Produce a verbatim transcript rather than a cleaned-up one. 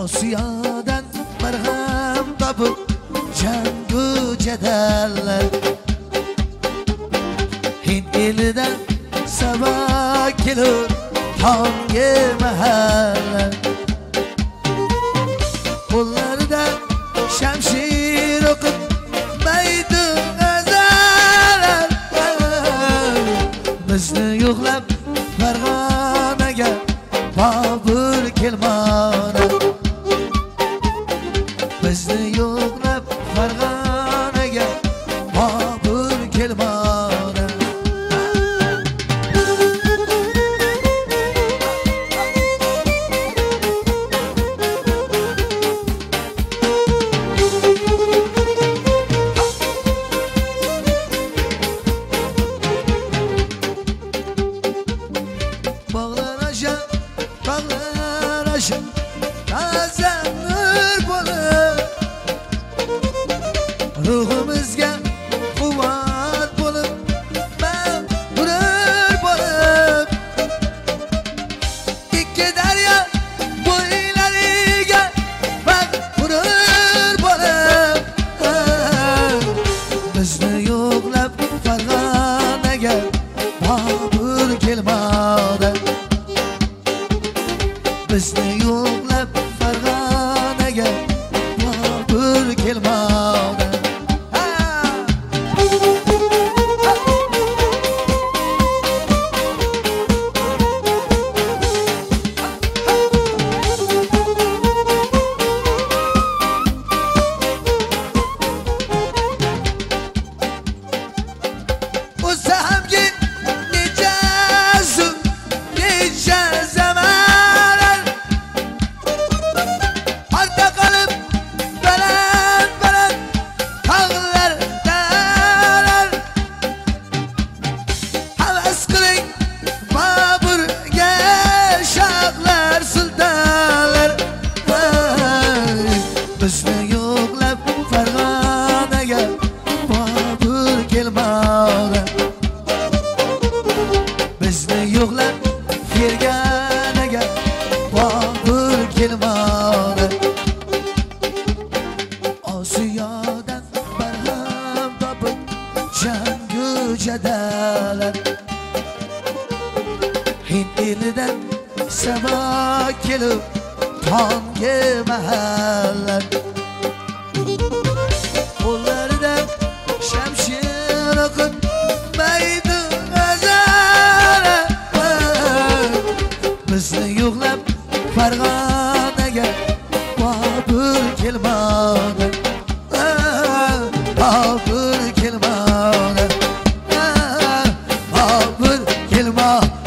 Osiyodan marham topib jangu jadallar, Hind elidan sabo kelur tonggi mahallar, qo'llarida shamshir o'qib maydu g'azalar. Bizni yo'qlab Farg'onaga Bobur kelmoqda, bizni yo'qlab Farg'onaga Bobur kelmoqda. Bağlar aşağı, bağlar aşağı, taze nur bo'lib, ruhimizga quvvat bo'lib, mag'rur bo'lib, ikki daryo bo'ylariga mag'rur bo'lib, bizni yo'qlab Farg'onaga Bobur kelmoqda, bizni yo'qlab Farg'onaga Bobur kelmoqda. O'sa hamki necha zum, necha zamonlar ortda qolib baland baland tog'lar daralar. Havas qiling Boburga shohlar sultonlar, bizni yo'qlab Farg'onaga Bobur kelmoqda, bizni yo'qlab Ferganaga Bobur kelmoqda. Osiyodan barham topib jangu jadallar, Hind elidan sabo kelib tonggi mahallar, qo'llarida shamshir o'qib maydu g'azalar. Bizni yo'qlab Farg'onaga Bobur kelmoqda, Bobur kelmoqda, Bobur kelmoqda.